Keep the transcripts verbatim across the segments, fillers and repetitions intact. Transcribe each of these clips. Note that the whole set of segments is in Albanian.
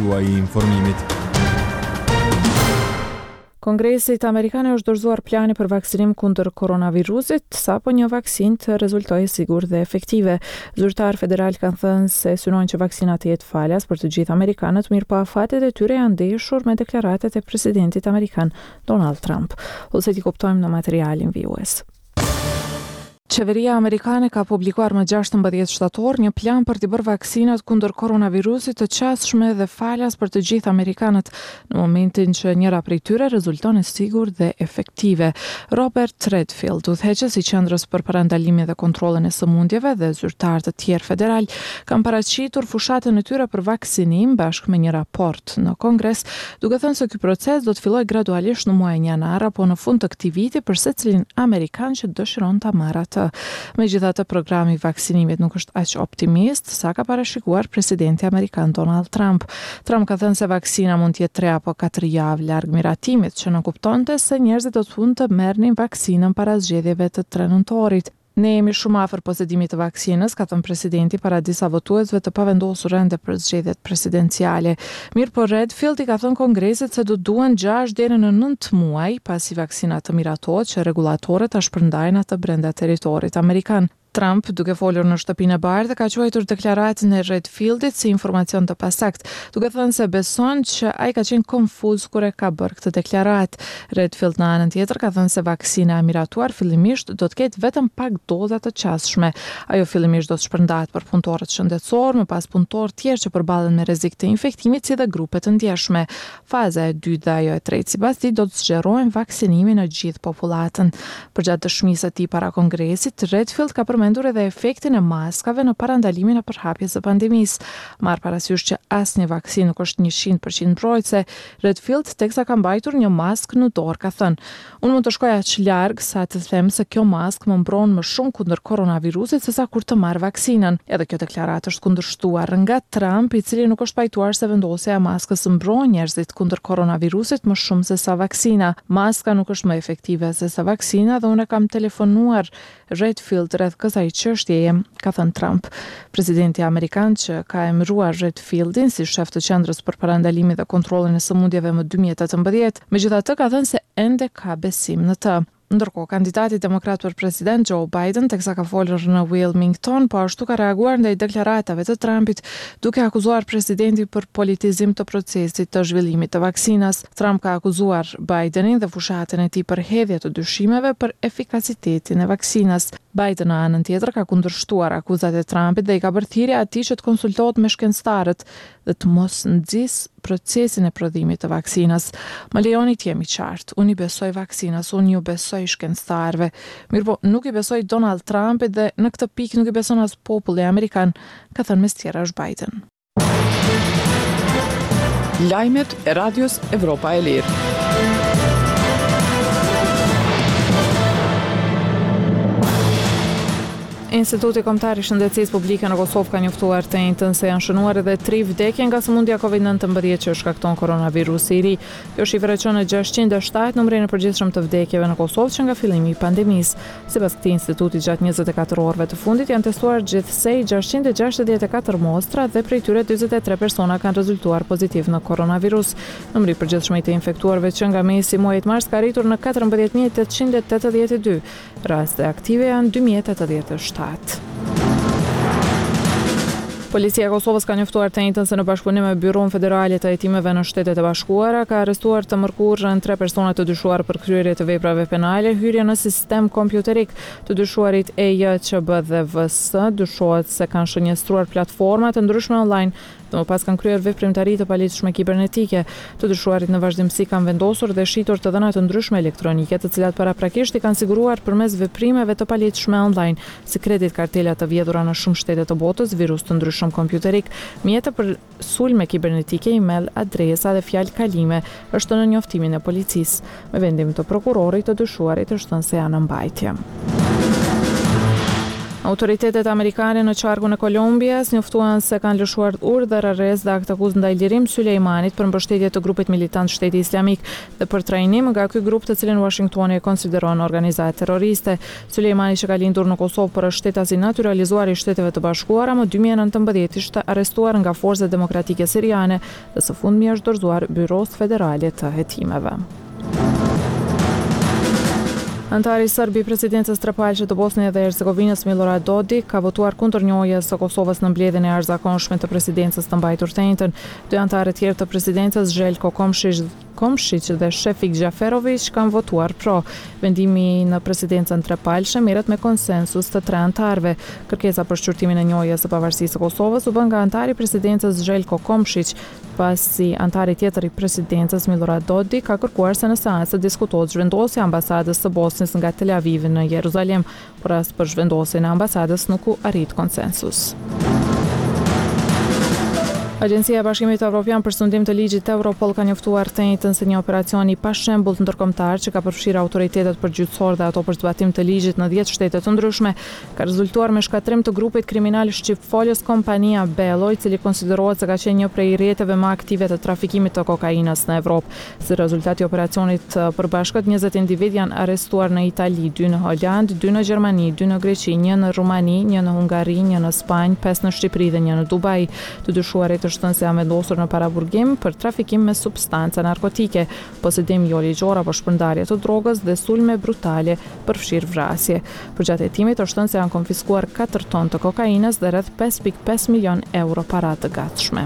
juaj I informimit. Kongresit Amerikan është dorëzuar plani për vaksinim kundër koronavirusit, sapo një vaksinë të rezultojë sigur dhe efektive. Zyrtar federal kanë thënë se synojnë që vaksina të jetë falas për të gjithë amerikanët, mirë po afatet e tyre janë ndeshur me deklaratat e presidentit amerikan Donald Trump. Ose ti kuptojmë në materialin vijues. Qeveria amerikane ka publikuar më gjashtëmbëdhjetë shtator një plan për të bërë vaksinat kundër koronavirusit të qasshme dhe falas për të gjithë amerikanët në momentin që njëra prej tyre rezulton e sigur dhe efektive. Robert Redfield, udhëheqës I qendrës për parandalimin dhe kontrollin e sëmundjeve dhe zyrtar të tjerë federal, kanë paraqitur fushatën e tyre për vaksinim bashkë me një raport në Kongres, duke thënë se ky proces do të fillojë gradualisht në muajin janar apo në fund të këtij viti për secilin amerikan që dëshiron ta marrë atë. Megjithatë, programi I vaksinimit nuk është aq optimist sa ka parashikuar presidenti amerikan Donald Trump. Trump ka thënë se vaksina mund të jetë tre apo katër javë larg miratimit, që në kuptonte se njerëzit do të mund të merrnin vaksinën para zgjedhjeve të tre nëntorit. Ne jemi shumë afër posedimit të vaksinës, ka thënë presidenti para disa votuesve të pavendosur ende për zgjedhjet presidenciale. Mirë po Redfield I ka thënë Kongresit se do duhen gjashtë deri në nëntë muaj pasi vaksina të miratohet që regulatorët ta shpërndajnë atë brenda territorit amerikan. Trump, duke folur në shtëpinë e Bardhë, ka quajtur deklaratën e Redfieldit si informacion të pasakt, duke thënë se beson që ai ka qenë konfuz kur e ka bërë këtë deklaratë. Redfield në anën tjetër ka thënë se vaksina e miratuar fillimisht do të ketë vetëm pak doza të qasshme. Ajo fillimisht do të shpërndahet për punëtorët shëndetësor, më pas punëtorë tjerë që përballen me rrezik të infektimit si dhe grupe të ndjeshme. Faza e dytë dhe ajo e tretë sipas tij do të zgjerojnë vaksinimin në gjithë popullatën. Përgjatë dëshmisë së tij para Kongresit, Redfield ka përmendur edhe efektin e maskave në parandalimin e përhapjes së pandemisë. Marr parasysh që asnjë vaksinë nuk është njëqind përqind mbrojtëse, Redfield teksa ka mbajtur një maskë në dorë, ka thënë: "Unë mund të shkoj aq larg sa të them se kjo maskë më mbron më shumë kundër koronavirusit sesa kur të marr vaksinën." Edhe kjo deklaratë është kundërshtuar nga Trump, I cili nuk është pajtuar se vendosja e maskës mbron njerëzit kundër koronavirusit më shumë se sa vaksina. Maska nuk është më efektive se sa vaksina dhe unë kam telefonuar Redfield rreth kësaj çështjeje, ka thënë Trump. Presidenti amerikan që ka emëruar Redfieldin si shef të qendrës për parandalimin dhe kontrollin e sëmundjeve më dy mijë e tetëmbëdhjetë, megjithatë ka thënë se ende ka besim në të. Ndërkohë, kandidati demokrat për president Joe Biden, teksa ka folur në Wilmington, po ashtu ka reaguar ndaj deklaratave të Trumpit, duke akuzuar presidentin për politizim të procesit të zhvillimit të vaksinës. Trump ka akuzuar Bidenin dhe fushatën e tij për hedhje të dyshimeve për efikasitetin e vaksinës. Biden në anën tjetër ka kundërshtuar akuzat e Trumpit dhe I ka bërë thirrje atij që të konsultohet me shkencëtarët dhe të mos nxjisë procesin e prodhimit të vaksinës. Më lejoni të jemi qartë, unë I besoj vaksinës, unë ju besoj shkencëtarëve. Mirëpo, nuk I besoj Donald Trumpit dhe në këtë pikë nuk I beson as populli amerikan, ka thënë mes tjera është Biden. Lajmet e Radios Evropa e Lirë. Instituti Kombëtar I Shëndetësisë Publike në Kosovë ka njoftuar të njëjtën se janë shënuar edhe tre vdekje nga sëmundja kovid nëntëmbëdhjetë që shkakton koronavirusi I ri. Kjo shifër çon në gjashtëqind e shtatë numrin e përgjithshëm të vdekjeve në Kosovë që nga fillimi I pandemisë. Sipas këtij instituti, gjatë njëzet e katër orëve të fundit janë testuar gjithsej gjashtëqind e gjashtëdhjetë e katër mostra dhe prej tyre dyzet e tre persona kanë rezultuar pozitiv në koronavirus. Numri I përgjithshëm I të infektuarve që nga mesi muajit mars ka arritur në katërmbëdhjetë mijë e tetëqind e tetëdhjetë e dy. Raste aktive janë dy mijë e tetëdhjetë e shtatë. Policia e Kosovës ka njoftuar të njëjtën se në bashkëpunim me Byron Federale të Hetimeve në Shtetet e Bashkuara ka arrestuar të mërkurën tre persona të dyshuar për kryerje të veprave penale, hyrje në sistem kompjuterik. Të dyshuarit E J Q B dhe V S dyshohet se kanë shënjestruar platforma të ndryshme online dhe më pas kanë kryer veprimtari të paligjshme kibernetike. Të dyshuarit në vazhdimsi kanë vendosur dhe shitur të dhëna të ndryshme elektronike, të cilat paraprakisht I kanë siguruar përmes veprimeve të paligjshme online, si kredit kartela të vjedhura në shumë shtete të botës, virus të ndryshëm kompjuterik, mjete për sulme kibernetike, email, adresa dhe fjalë kalime, është në njoftimin e policisë. Me vendim të prokurorit, të dyshuarit është thënë se janë në mbajtje. Autoritetet amerikane në qarkun e Kolumbias njoftuan se kanë lëshuar urdhër arrest dhe akt akuzë ndaj Lirim Sulejmanit për mbështetje të grupit militant Shteti Islamik dhe për trajnim nga ky grup të cilin Washingtoni e konsideron organizatë terroriste. Sulejmani që ka lindur në Kosovë për është shtetasi naturalizuar i Shteteve të Bashkuara, më dy mijë e nëntëmbëdhjetë ishte arrestuar nga forcat demokratike siriane dhe së fundmi është dorëzuar Byros Federale të Hetimeve. Antari sërbi i presidencës trepalçe të Bosnjë dhe Hercegovinës Milorad Dodik ka votuar kundër njohjes së Kosovës në mbledhjen e arzakonshme të presidencës të mbajtur të njëjtën. Dy antarë tjerë të presidencës, Zhelko Komšić Komšić dhe Shefik Gjaferović kanë votuar pro. Vendimi në presidencën trepalçe merret me konsensus të tre antarëve. Kërkesa për shqyrtimin e njohjes së pavarësisë së Kosovës u bën nga antari i presidencës Zhelko Komšić, pasi antari tjetër i presidencës Milorad Dodik ka kërkuar se në seancë të diskutohet zhvendosja e ambasadës së Bosnjës nga Tel Aviv në Jeruzalem, por as për zhvendosjen e ambasadës nuk u arrit konsensus. Agjencia e Bashkimit Evropian për sundim të ligjit Europol ka njoftuar të njëjtën se një operacion i pashembull ndërkombëtar që ka përfshirë autoritetet përgjithësor dhe ato për zbatim të ligjit në dhjetë shtete të ndryshme ka rezultuar me shkatrim të grupit kriminal shqipfolës kompania Bello, i cili konsiderohet se ka qenë një prej rrjeteve më aktive të trafikimit të kokainës në Evropë. Si rezultat i operacionit përbashkët njëzet individ janë arrestuar në Itali, dy në Holand, dy në Gjermani, dy në Greqi, një në Rumani, një në Hungari, një në Spanjë, pesë në Shqipëri dhe një në Dubai. Të dyshuarit është se janë vendosur në paraburgim për trafikim me substanca narkotike, posedim jo ligjor apo shpërndarje të drogës dhe sulme brutale përfshirë vrasje. Përgjatë hetimit është thënë se janë konfiskuar katër ton të kokainës dhe rreth pesë pikë pesë milion euro para të gatshme.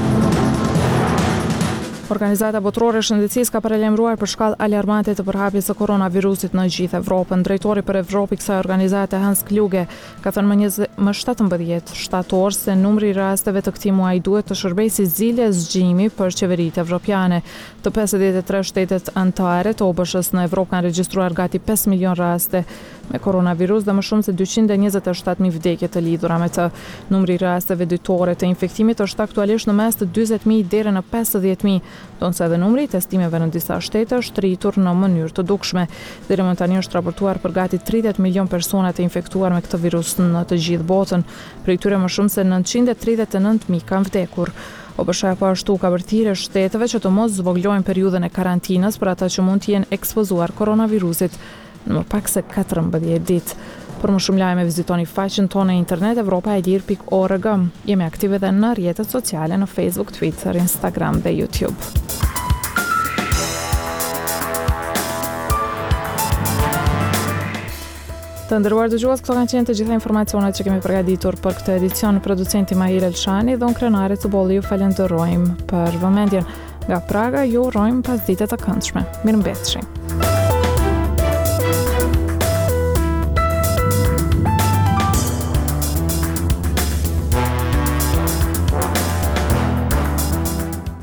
Organizata Botërore e Shëndetësisë ka paralajmëruar për shkallë alarmante të përhapjes së koronavirusit në gjithë Evropën. Drejtori për Evropë i kësaj organizate, Hans Kluge, ka thënë më, më shtatëmbëdhjetë shtator se numri i rasteve të këtij muaji duhet të shërbejë si zile zgjimi për qeveritë evropiane. Të pesëdhjetë e tre shtetet anëtare të O B S-s në Evropë kanë regjistruar gati pesë milion raste me koronavirus dhe më shumë se dyqind e njëzet e shtatë mijë vdekje të lidhura me të. Numri i rasteve ditore të infektimit është aktualisht në mes të dyzet mijë deri në pesëdhjetë mijë, donse edhe numri i testimeve në disa shtete është rritur në mënyrë të dukshme. Deri më tani është raportuar për gati tridhjetë milion persona të infektuar me këtë virus në të gjithë botën. Prej tyre më shumë se nëntëqind e tridhjetë e nëntë mijë kanë vdekur. O B S-ja po ashtu ka vërtirë shteteve që të mos zvoglojnë periudhën e karantinës për ata që mund të jenë ekspozuar koronavirusit në më pak se katërmbëdhjetë ditë. Për më shumë lajme vizitoni faqen tonë e internet evropa e lir pikë org. Jemi aktive edhe në rrjetet sociale në Facebook, Twitter, Instagram dhe YouTube. Të nderuar dëgjues, këto kanë qenë të gjitha informacionet që kemi përgatitur për këtë edicion. Producenti Mahir Elshani dhe unë Krenare Cubolli ju falenderojmë për vëmendjen. Nga Praga ju urojmë pasdite të këndshme. Mirëmbëjtje.